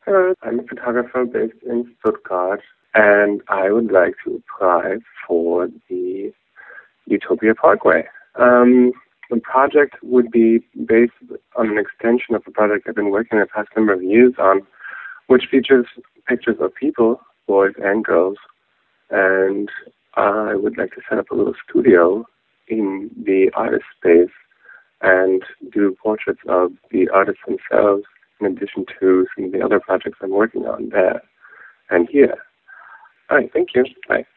I'm a photographer based in Stuttgart, and I would like to apply for the Utopia Parkway. The project would be based on an extension of the project I've been working the past number of years on, which features pictures of people, boys and girls, and I would like to set up a little studio in the artist space and do portraits of the artists themselves, in addition to some of the other projects I'm working on there and here. All right, thank you. Bye.